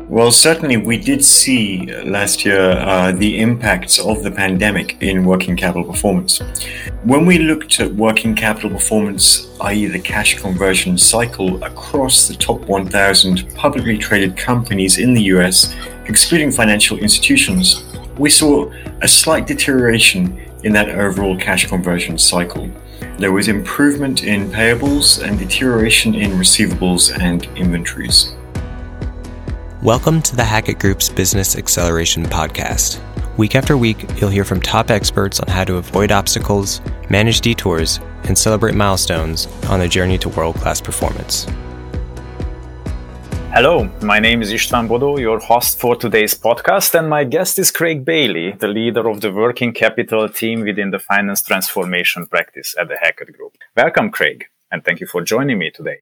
Well, certainly we did see last year the impacts of the pandemic in working capital performance. When we looked at working capital performance, i.e. the cash conversion cycle across the top 1,000 publicly traded companies in the US, excluding financial institutions, we saw a slight deterioration in that overall cash conversion cycle. There was improvement in payables and deterioration in receivables and inventories. Welcome to the Hackett Group's Business Acceleration Podcast. Week after week, you'll hear from top experts on how to avoid obstacles, manage detours, and celebrate milestones on the journey to world-class performance. Hello, my name is István Bodó, your host for today's podcast, and my guest is Craig Bailey, the leader of the working capital team within the finance transformation practice at the Hackett Group. Welcome, Craig, and thank you for joining me today.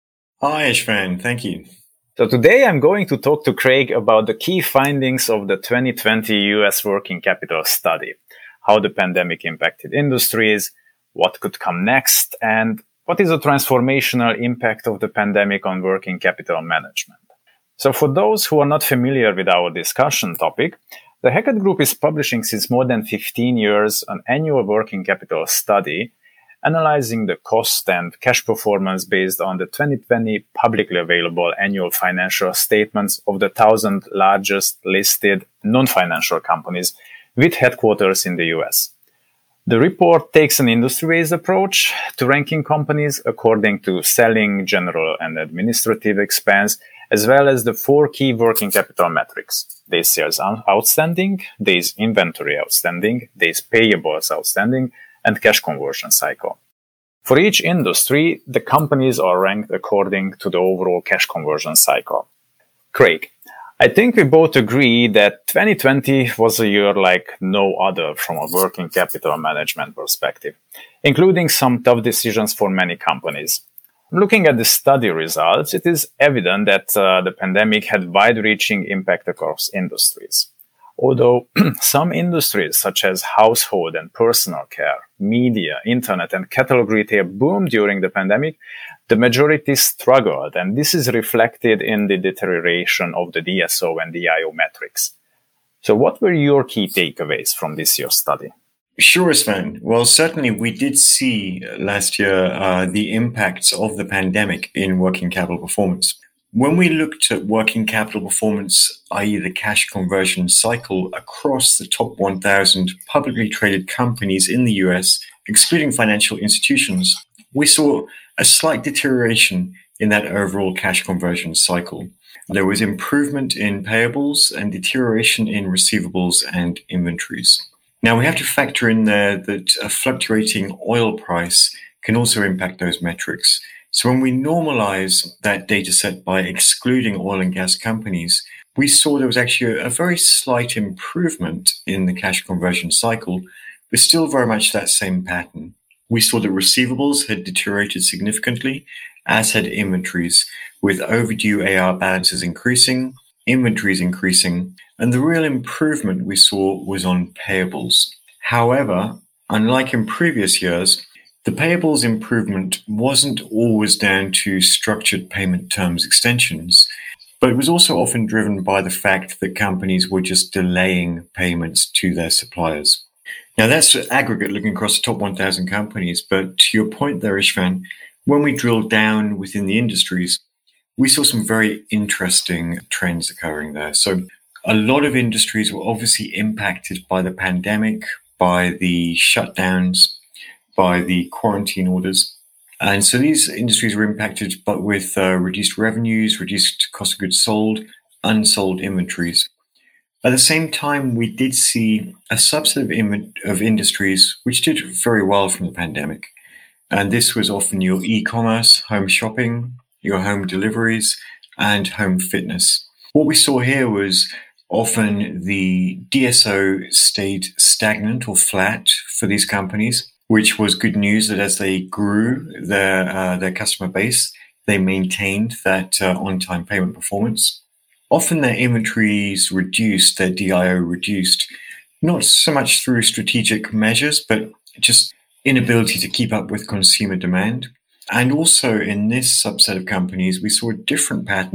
Hi, István. Thank you. So today I'm going to talk to Craig about the key findings of the 2020 US working capital study, how the pandemic impacted industries, what could come next, and what is the transformational impact of the pandemic on working capital management. So for those who are not familiar with our discussion topic, the Hackett Group is publishing since more than 15 years an annual working capital study analyzing the cost and cash performance based on the 2020 publicly available annual financial statements of the 1,000 largest listed non-financial companies with headquarters in the US. The report takes an industry-based approach to ranking companies according to selling, general, and administrative expense, as well as the 4 key working capital metrics: days sales outstanding, days inventory outstanding, days payables outstanding, and cash conversion cycle. For each industry, the companies are ranked according to the overall cash conversion cycle. Craig, I think we both agree that 2020 was a year like no other from a working capital management perspective, including some tough decisions for many companies. Looking at the study results, it is evident that the pandemic had wide-reaching impact across industries. Although some industries such as household and personal care, media, internet, and catalog retail boomed during the pandemic, the majority struggled, and this is reflected in the deterioration of the DSO and DIO metrics. So what were your key takeaways from this year's study? Sure, Sven. Well, certainly we did see last year the impacts of the pandemic in working capital performance. When we looked at working capital performance, i.e. the cash conversion cycle across the top 1,000 publicly traded companies in the US, excluding financial institutions, we saw a slight deterioration in that overall cash conversion cycle. There was improvement in payables and deterioration in receivables and inventories. Now, we have to factor in there that a fluctuating oil price can also impact those metrics. So when we normalize that data set by excluding oil and gas companies, we saw there was actually a very slight improvement in the cash conversion cycle, but still very much that same pattern. We saw that receivables had deteriorated significantly, as had inventories, with overdue AR balances increasing, inventories increasing, and the real improvement we saw was on payables. However, unlike in previous years, the payables improvement wasn't always down to structured payment terms extensions, but it was also often driven by the fact that companies were just delaying payments to their suppliers. Now, that's aggregate looking across the top 1,000 companies, but to your point there, István, when we drilled down within the industries, we saw some very interesting trends occurring there. So a lot of industries were obviously impacted by the pandemic, by the shutdowns, by the quarantine orders. And so these industries were impacted, but with reduced revenues, reduced cost of goods sold, unsold inventories. At the same time, we did see a subset of industries which did very well from the pandemic. And this was often your e-commerce, home shopping, your home deliveries, and home fitness. What we saw here was often the DSO stayed stagnant or flat for these companies, which was good news that as they grew their customer base, they maintained that on-time payment performance. Often their inventories reduced, their DIO reduced, not so much through strategic measures, but just inability to keep up with consumer demand. And also in this subset of companies, we saw a different pattern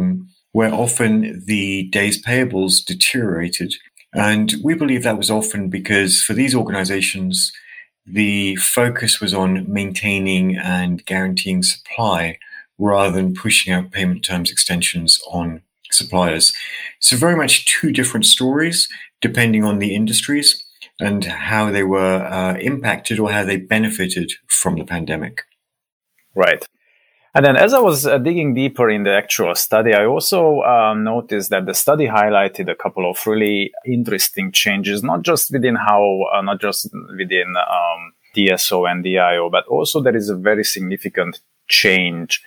where often the days payables deteriorated. And we believe that was often because for these organizations, the focus was on maintaining and guaranteeing supply rather than pushing out payment terms extensions on suppliers. So very much two different stories depending on the industries and how they were impacted or how they benefited from the pandemic. Right. And then as I was digging deeper in the actual study, I also noticed that the study highlighted a couple of really interesting changes, not just within DSO and DIO, but also there is a very significant change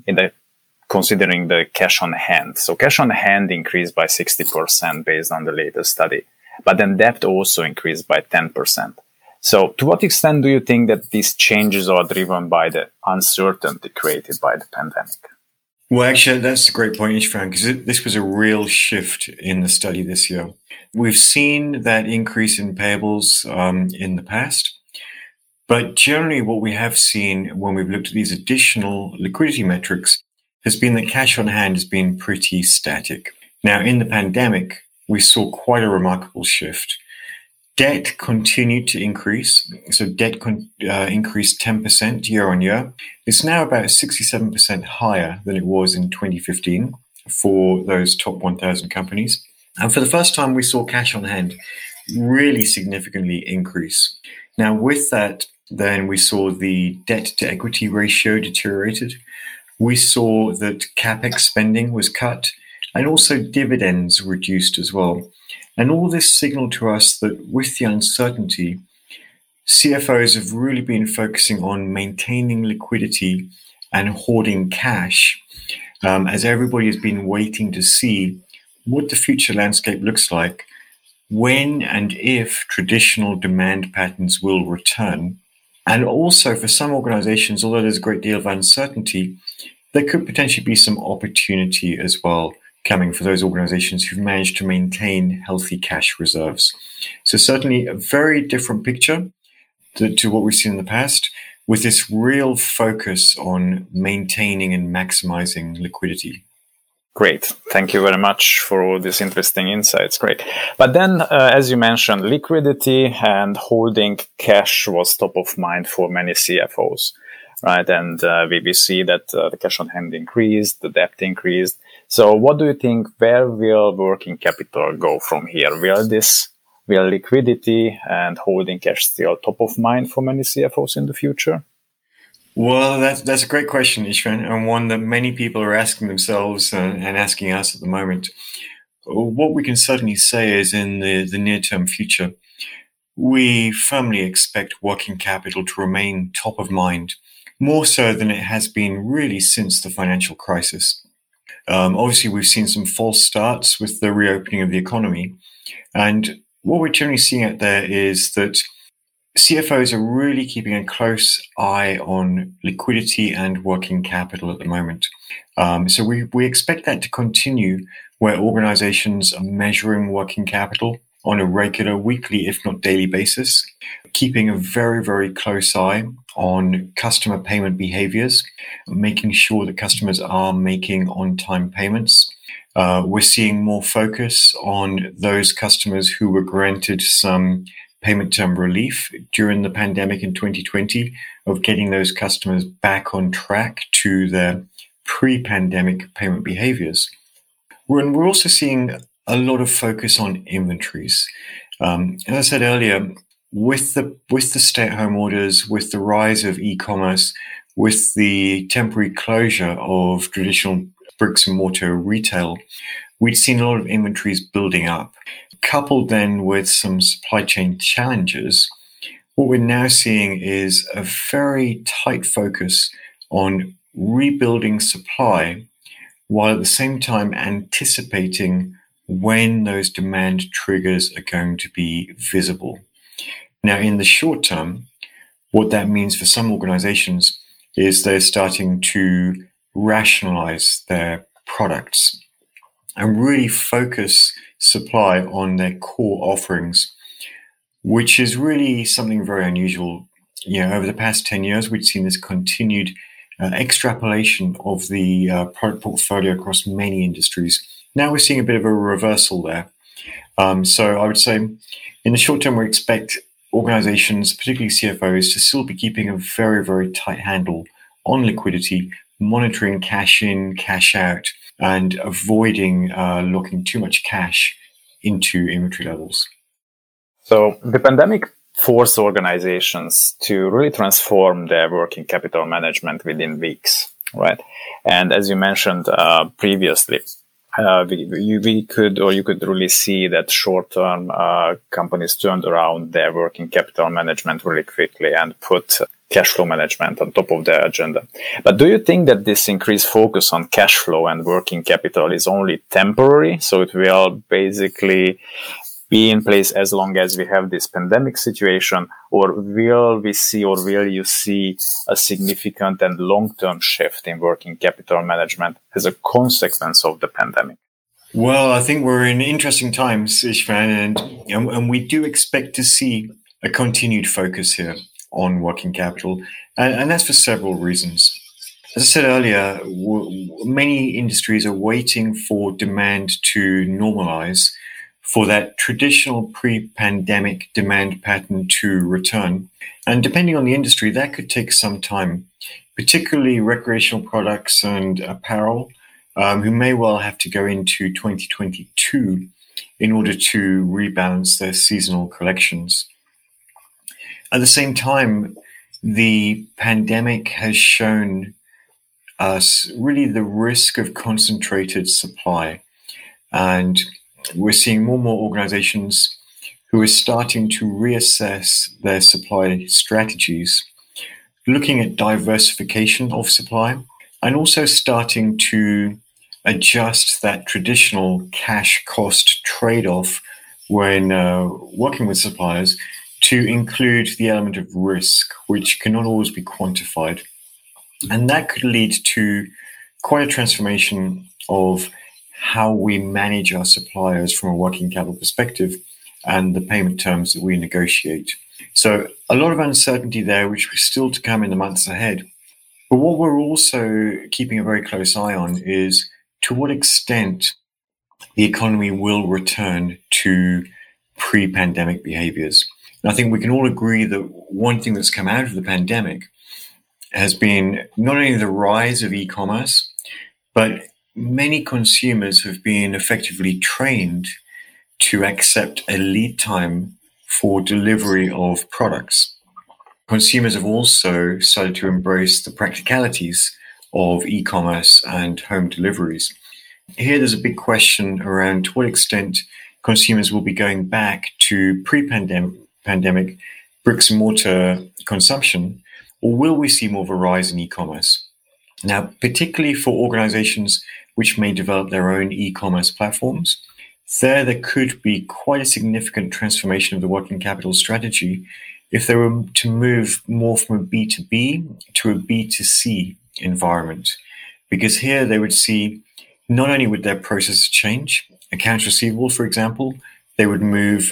considering the cash on hand. So cash on hand increased by 60% based on the latest study, but then debt also increased by 10%. So to what extent do you think that these changes are driven by the uncertainty created by the pandemic? Well, actually, that's a great point, Ishvan, because this was a real shift in the study this year. We've seen that increase in payables in the past, but generally what we have seen when we've looked at these additional liquidity metrics has been that cash on hand has been pretty static. Now, in the pandemic, we saw quite a remarkable shift. Debt continued to increase. So debt increased 10% year on year. It's now about 67% higher than it was in 2015 for those top 1,000 companies. And for the first time, we saw cash on hand really significantly increase. Now, with that, then we saw the debt to equity ratio deteriorated. We saw that CapEx spending was cut and also dividends reduced as well. And all this signaled to us that with the uncertainty, CFOs have really been focusing on maintaining liquidity and hoarding cash, as everybody has been waiting to see what the future landscape looks like, when and if traditional demand patterns will return. And also for some organizations, although there's a great deal of uncertainty, there could potentially be some opportunity as well coming for those organizations who've managed to maintain healthy cash reserves. So certainly a very different picture to what we've seen in the past, with this real focus on maintaining and maximizing liquidity. Great. Thank you very much for all these interesting insights. Great. But then, as you mentioned, liquidity and holding cash was top of mind for many CFOs, right? And we see that the cash on hand increased, the debt increased. So what do you think, where will working capital go from here? Will liquidity and holding cash still top of mind for many CFOs in the future? Well, that's a great question, Ishvan, and one that many people are asking themselves and asking us at the moment. What we can certainly say is in the near-term future, we firmly expect working capital to remain top of mind, more so than it has been really since the financial crisis. Obviously, we've seen some false starts with the reopening of the economy. And what we're generally seeing out there is that CFOs are really keeping a close eye on liquidity and working capital at the moment. So we expect that to continue, where organizations are measuring working capital on a regular, weekly, if not daily basis, keeping a very, very close eye on customer payment behaviors, making sure that customers are making on-time payments. We're seeing more focus on those customers who were granted some payment term relief during the pandemic in 2020, of getting those customers back on track to their pre-pandemic payment behaviors. We're also seeing a lot of focus on inventories. As I said earlier, with the stay-at-home orders, with the rise of e-commerce, with the temporary closure of traditional bricks and mortar retail, we'd seen a lot of inventories building up. Coupled then with some supply chain challenges, what we're now seeing is a very tight focus on rebuilding supply, while at the same time anticipating when those demand triggers are going to be visible. Now, in the short term, what that means for some organizations is they're starting to rationalize their products and really focus supply on their core offerings, which is really something very unusual. Over the past 10 years, we've seen this continued extrapolation of the product portfolio across many industries. Now we're seeing a bit of a reversal there. So I would say in the short term, we expect organizations, particularly CFOs, to still be keeping a very, very tight handle on liquidity, monitoring cash in, cash out, and avoiding locking too much cash into inventory levels. So the pandemic forced organizations to really transform their working capital management within weeks, right? And as you mentioned previously, you could really see that short-term companies turned around their working capital management really quickly and put cash flow management on top of their agenda. But do you think that this increased focus on cash flow and working capital is only temporary? So it will basically be in place as long as we have this pandemic situation, or will you see a significant and long-term shift in working capital management as a consequence of the pandemic? Well, I think we're in interesting times, Istvan, and we do expect to see a continued focus here on working capital, and that's for several reasons. As I said earlier, many industries are waiting for demand to normalize, for that traditional pre-pandemic demand pattern to return. And depending on the industry, that could take some time, particularly recreational products and apparel, who may well have to go into 2022 in order to rebalance their seasonal collections. At the same time, the pandemic has shown us really the risk of concentrated supply. And we're seeing more and more organizations who are starting to reassess their supply strategies, looking at diversification of supply, and also starting to adjust that traditional cash cost trade-off when working with suppliers to include the element of risk, which cannot always be quantified. And that could lead to quite a transformation of how we manage our suppliers from a working capital perspective and the payment terms that we negotiate. So a lot of uncertainty there, which is still to come in the months ahead. But what we're also keeping a very close eye on is to what extent the economy will return to pre-pandemic behaviors. And I think we can all agree that one thing that's come out of the pandemic has been not only the rise of e-commerce, but many consumers have been effectively trained to accept a lead time for delivery of products. Consumers have also started to embrace the practicalities of e-commerce and home deliveries. Here there's a big question around to what extent consumers will be going back to pre-pandemic bricks and mortar consumption, or will we see more of a rise in e-commerce? Now, particularly for organizations which may develop their own e-commerce platforms, there could be quite a significant transformation of the working capital strategy if they were to move more from a B2B to a B2C environment. Because here they would see not only would their processes change, accounts receivable, for example, they would move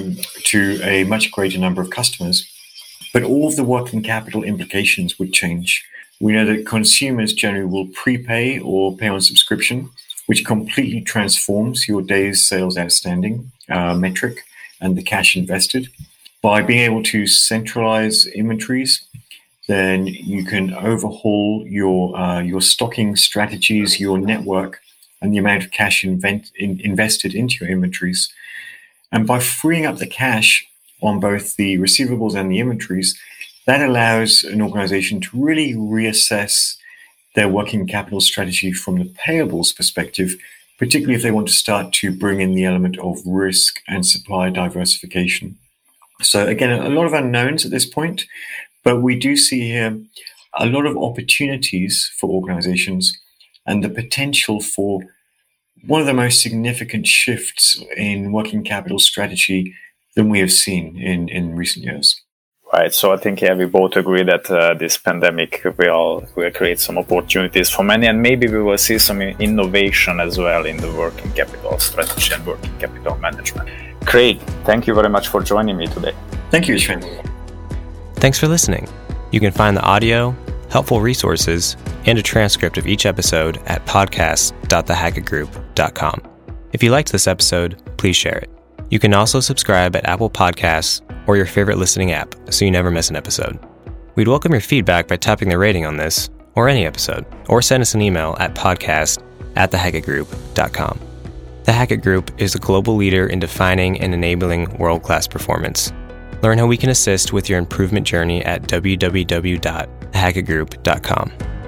to a much greater number of customers, but all of the working capital implications would change. We know that consumers generally will prepay or pay on subscription, which completely transforms your days sales outstanding metric and the cash invested. By being able to centralize inventories, then you can overhaul your stocking strategies, your network, and the amount of cash invested into your inventories. And by freeing up the cash on both the receivables and the inventories, that allows an organization to really reassess their working capital strategy from the payables perspective, particularly if they want to start to bring in the element of risk and supply diversification. So again, a lot of unknowns at this point, but we do see here a lot of opportunities for organizations and the potential for one of the most significant shifts in working capital strategy than we have seen in recent years. Right. So I think, we both agree that this pandemic will create some opportunities for many, and maybe we will see some innovation as well in the working capital strategy and working capital management. Craig, thank you very much for joining me today. Thank you, Istvan. Thanks for listening. You can find the audio, helpful resources, and a transcript of each episode at podcast.thehackettgroup.com. If you liked this episode, please share it. You can also subscribe at Apple Podcasts or your favorite listening app so you never miss an episode. We'd welcome your feedback by tapping the rating on this or any episode, or send us an email at podcast@thehackettgroup.com. The Hackett Group is a global leader in defining and enabling world-class performance. Learn how we can assist with your improvement journey at www.thehackettgroup.com.